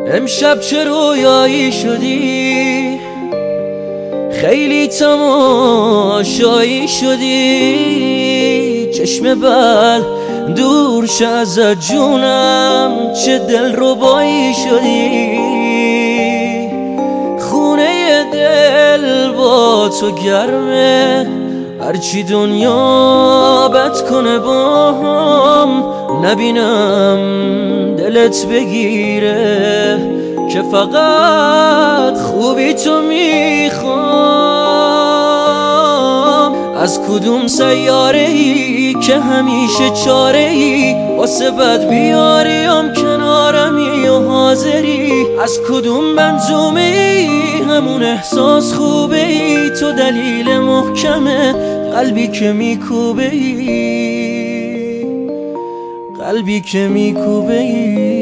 امشب چه رویایی شدی، خیلی تماشایی شدی. چشم بل دور شه ازت جونم، چه دلربایی شدی. خونه دل با تو گرمه، هرچی دنیا بد کنه با هم نبینم دلت بگیره، که فقط خوبی تو میخوام. از کدوم سیاره ای که همیشه چاره ای واسه بد بیاریم کنارمی و حاضری؟ از کدوم منظومه ای همون احساس خوبه ای؟ تو دلیل محکمه قلبی که میکوبه ای، قلبی که میکوبه ای.